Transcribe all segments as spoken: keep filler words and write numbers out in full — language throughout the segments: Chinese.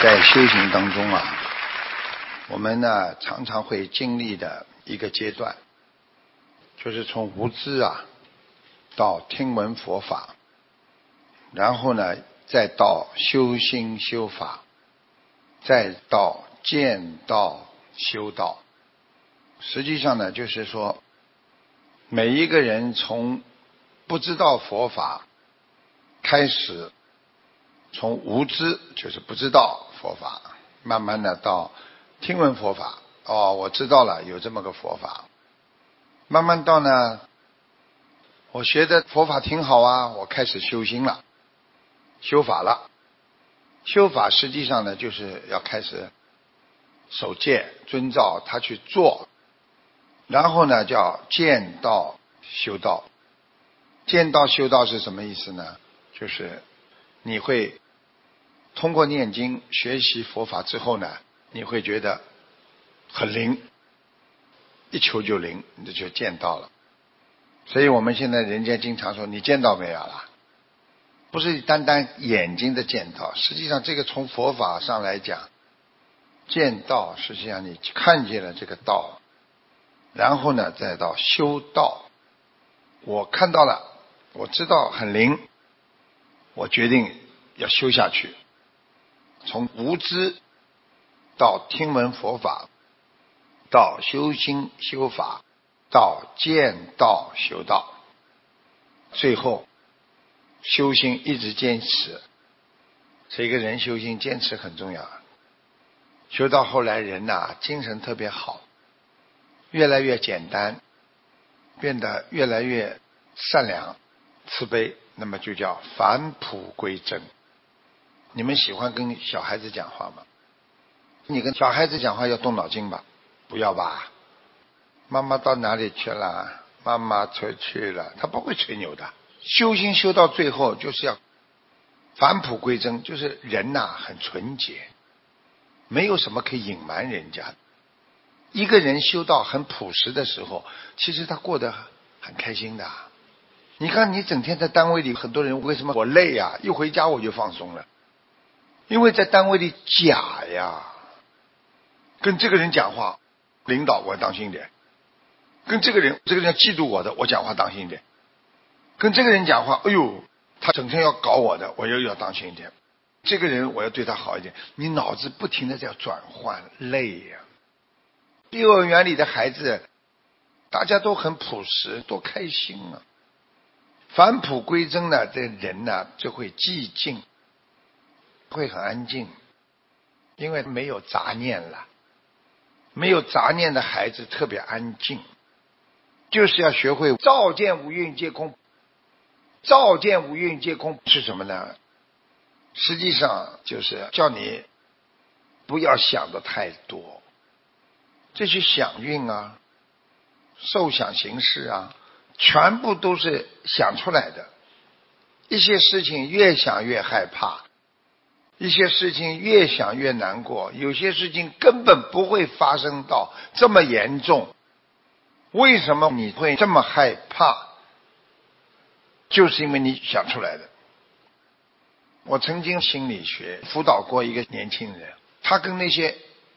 在修行当中啊，我们呢常常会经历的一个阶段，就是从无知啊到听闻佛法，然后呢再到修心修法，再到见道修道。实际上呢就是说，每一个人从不知道佛法开始，从无知就是不知道佛法，慢慢的到听闻佛法，哦，我知道了有这么个佛法，慢慢到呢，我学的佛法挺好啊，我开始修心了，修法了。修法实际上呢就是要开始守戒，遵照他去做，然后呢叫见道修道。见道修道是什么意思呢？就是你会通过念经学习佛法之后呢，你会觉得很灵，一求就灵，你就见到了。所以我们现在人家经常说你见到没有了，不是单单眼睛的见到，实际上这个从佛法上来讲，见道实际上你看见了这个道，然后呢再到修道。我看到了，我知道很灵，我决定要修下去。从无知到听闻佛法，到修心修法，到见道修道，最后修心一直坚持。所以一个人修心坚持很重要。修到后来人呐、啊、精神特别好，越来越简单，变得越来越善良慈悲，那么就叫返璞归真。你们喜欢跟小孩子讲话吗？你跟小孩子讲话要动脑筋吧？不要吧？妈妈到哪里去了？妈妈出去了，他不会吹牛的。修心修到最后就是要返璞归真，就是人呐、啊、很纯洁，没有什么可以隐瞒人家的。一个人修到很朴实的时候，其实他过得很开心的。你看你整天在单位里，很多人为什么我累啊？一回家我就放松了，因为在单位里假呀。跟这个人讲话，领导我要当心点；跟这个人，这个人要嫉妒我的，我讲话当心点；跟这个人讲话，哎呦，他整天要搞我的，我又要当心一点。这个人我要对他好一点，你脑子不停的在转换，累呀。幼儿园里的孩子，大家都很朴实，多开心啊！返璞归真呢，这人呢就会寂静，会很安静，因为没有杂念了。没有杂念的孩子特别安静，就是要学会照见五蕴皆空。照见五蕴皆空是什么呢？实际上就是叫你不要想的太多，这些想运啊、受想行识啊，全部都是想出来的。一些事情越想越害怕，一些事情越想越难过，有些事情根本不会发生到这么严重。为什么你会这么害怕？就是因为你想出来的。我曾经心理学辅导过一个年轻人，他跟那些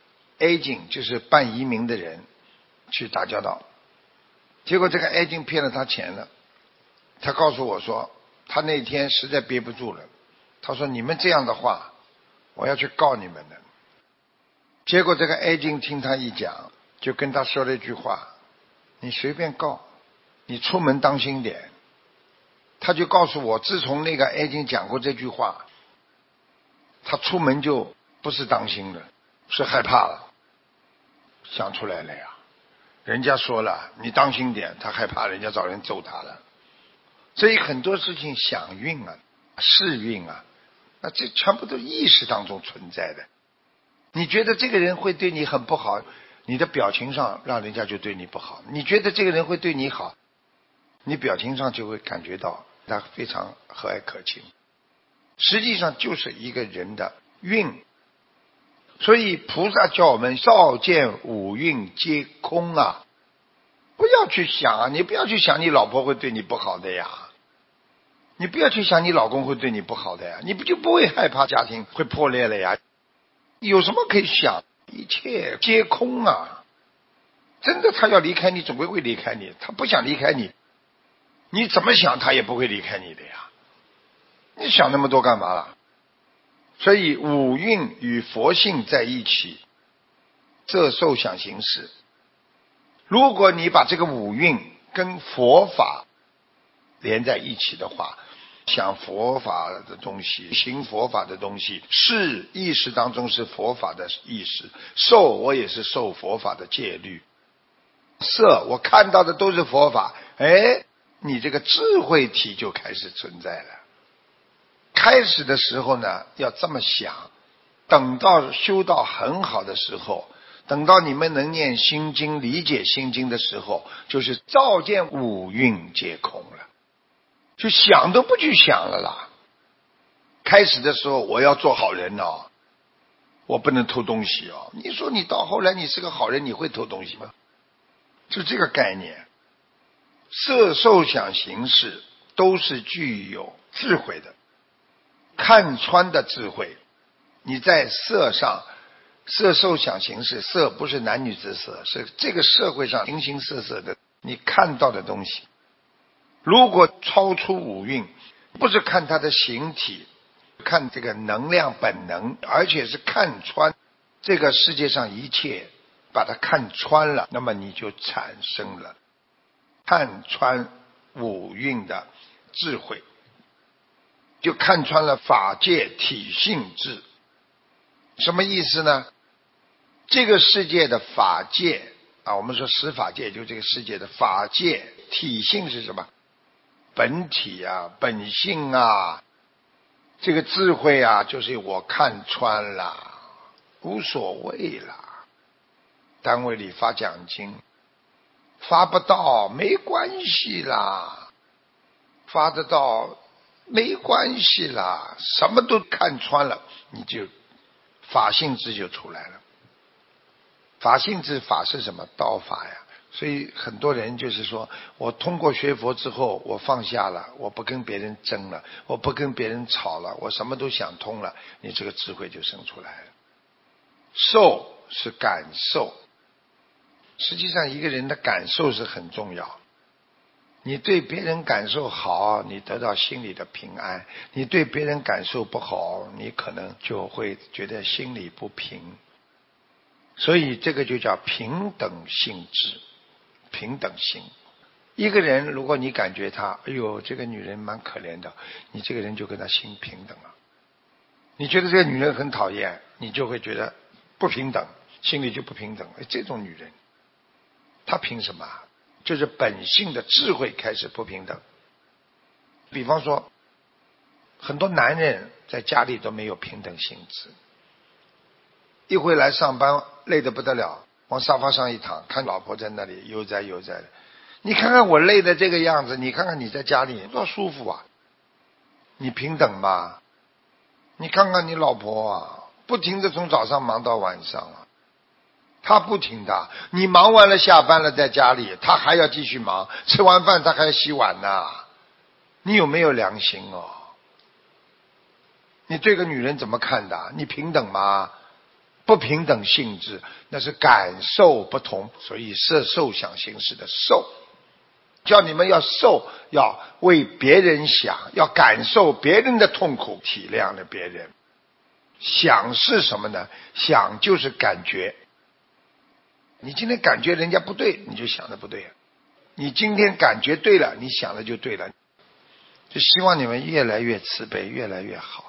agent 就是办移民的人去打交道，结果这个 agent 骗了他钱了。他告诉我说，他那天实在憋不住了，他说你们这样的话我要去告你们的。结果这个 agent 听他一讲，就跟他说了一句话，你随便告，你出门当心点。他就告诉我，自从那个 agent 讲过这句话，他出门就不是当心了，是害怕了。想出来了呀，人家说了你当心点，他害怕人家找人揍他了。所以很多事情想运啊、是运啊，那这全部都意识当中存在的。你觉得这个人会对你很不好，你的表情上让人家就对你不好。你觉得这个人会对你好，你表情上就会感觉到他非常和蔼可亲。实际上就是一个人的运。所以菩萨叫我们照见五蕴皆空啊，不要去想啊，你不要去想你老婆会对你不好的呀，你不要去想你老公会对你不好的呀，你不就不会害怕家庭会破裂了呀？ 有什么可以想？一切皆空啊！真的，他要离开你，总归会离开你。他不想离开你，你怎么想他也不会离开你的呀。你想那么多干嘛了？所以五蕴与佛性在一起，色受想行识。如果你把这个五蕴跟佛法连在一起的话，想佛法的东西，行佛法的东西，是意识当中是佛法的意识，受我也是受佛法的戒律，色我看到的都是佛法，哎，你这个智慧体就开始存在了。开始的时候呢，要这么想，等到修到很好的时候，等到你们能念心经、理解心经的时候，就是照见五蕴皆空了，就想都不去想了啦。开始的时候我要做好人哦，我不能偷东西哦。你说你到后来你是个好人，你会偷东西吗？就这个概念。色受想行识都是具有智慧的，看穿的智慧。你在色上，色受想行识，色不是男女之色，是这个社会上形形色色的你看到的东西。如果超出五蕴，不是看它的形体，看这个能量本能，而且是看穿这个世界上一切，把它看穿了，那么你就产生了看穿五蕴的智慧，就看穿了法界体性智。什么意思呢？这个世界的法界啊，我们说十法界，就这个世界的法界体性是什么？本体啊，本性啊，这个智慧啊，就是我看穿了，无所谓了。单位里发奖金，发不到没关系啦，发得到没关系啦，什么都看穿了，你就法性智就出来了。法性智，法是什么？道法呀。所以很多人就是说，我通过学佛之后，我放下了，我不跟别人争了，我不跟别人吵了，我什么都想通了，你这个智慧就生出来了。受是感受，实际上一个人的感受是很重要。你对别人感受好，你得到心里的平安；你对别人感受不好，你可能就会觉得心里不平。所以这个就叫平等性质，平等心。一个人如果你感觉他，哎呦，这个女人蛮可怜的，你这个人就跟他心平等了。你觉得这个女人很讨厌，你就会觉得不平等，心里就不平等。这种女人她凭什么？就是本性的智慧开始不平等。比方说很多男人在家里都没有平等性质，一回来上班累得不得了，往沙发上一躺，看老婆在那里悠哉悠哉的。你看看我累的这个样子，你看看你在家里多舒服啊，你平等吗？你看看你老婆啊，不停地从早上忙到晚上啊，她不停的，你忙完了下班了在家里，她还要继续忙，吃完饭她还要洗碗呢。你有没有良心哦？你对个女人怎么看的？你平等吗？不平等性质，那是感受不同，所以色受想行识的受，叫你们要受，要为别人想，要感受别人的痛苦，体谅了别人。想是什么呢？想就是感觉。你今天感觉人家不对，你就想的不对；你今天感觉对了，你想的就对了。就希望你们越来越慈悲，越来越好。